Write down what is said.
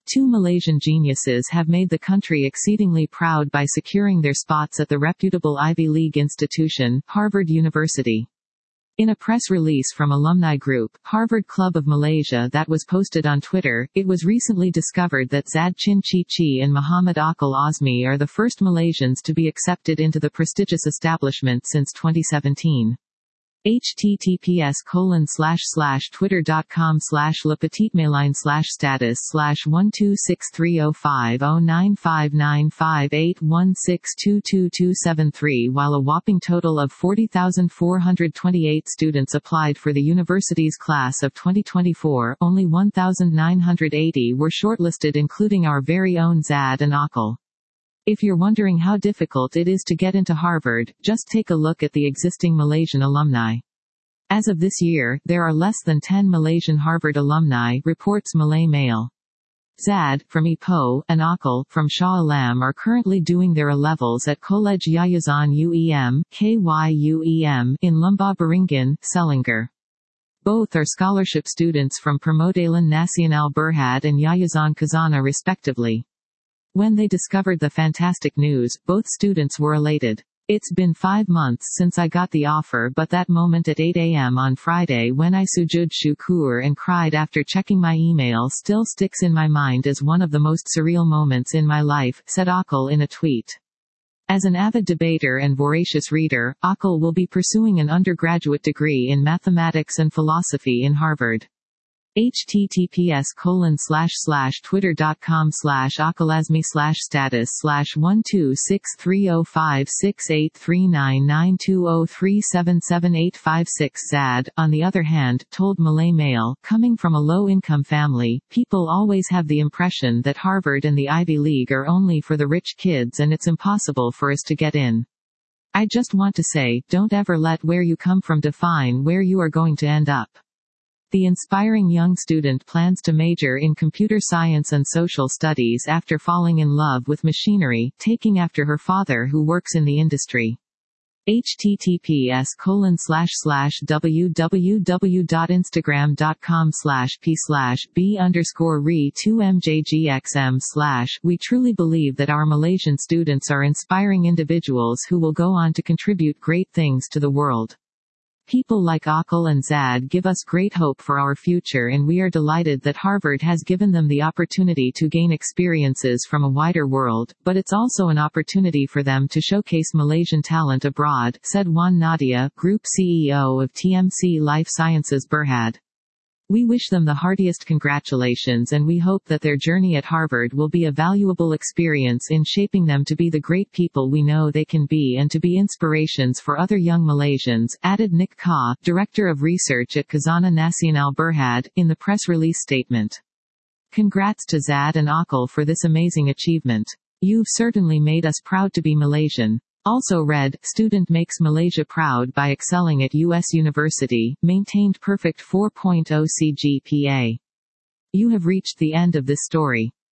Two Malaysian geniuses have made the country exceedingly proud by securing their spots at the reputable Ivy League institution, Harvard University. In a press release from alumni group, Harvard Club of Malaysia that was posted on Twitter, it was recently discovered that Zad Chin Chi Chi and Muhammad Aqil Azmi are the first Malaysians to be accepted into the prestigious establishment since 2017. https://twitter.com/lepetitemaline/status/126305816222273. While a whopping total of 40,428 students applied for the university's class of 2024, only 1,980 were shortlisted, including our very own Zad and Aqil. If you're wondering how difficult it is to get into Harvard, just take a look at the existing Malaysian alumni. As of this year, there are less than 10 Malaysian Harvard alumni, reports Malay Mail. Zad, from Ipoh, and Aqil, from Shah Alam, are currently doing their A-levels at College Yayasan UEM, KYUEM, in Lembah Beringin, Selangor. Both are scholarship students from Permodalan Nasional Berhad and Yayasan Khazanah respectively. When they discovered the fantastic news, both students were elated. It's been 5 months since I got the offer, but that moment at 8 a.m. on Friday when I sujud syukur and cried after checking my email still sticks in my mind as one of the most surreal moments in my life, said Aqil in a tweet. As an avid debater and voracious reader, Aqil will be pursuing an undergraduate degree in mathematics and philosophy in Harvard. https://twitter.com/aqilazmi/status/1263056839920377856. Zad, on the other hand, told Malay Mail, coming from a low-income family, people always have the impression that Harvard and the Ivy League are only for the rich kids and it's impossible for us to get in. I just want to say, don't ever let where you come from define where you are going to end up. The inspiring young student plans to major in computer science and social studies after falling in love with machinery, taking after her father who works in the industry. https://www.instagram.com/p/b_re2mjgxm/. We truly believe that our Malaysian students are inspiring individuals who will go on to contribute great things to the world. People like Aqil and Zad give us great hope for our future, and we are delighted that Harvard has given them the opportunity to gain experiences from a wider world, but it's also an opportunity for them to showcase Malaysian talent abroad, said Wan Nadia, Group CEO of TMC Life Sciences Berhad. We wish them the heartiest congratulations, and we hope that their journey at Harvard will be a valuable experience in shaping them to be the great people we know they can be and to be inspirations for other young Malaysians, added Nick Ka, Director of Research at Khazanah Nasional Berhad, in the press release statement. Congrats to Zad and Aqil for this amazing achievement. You've certainly made us proud to be Malaysian. Also read, student makes Malaysia proud by excelling at U.S. University, maintained perfect 4.0 CGPA. You have reached the end of this story.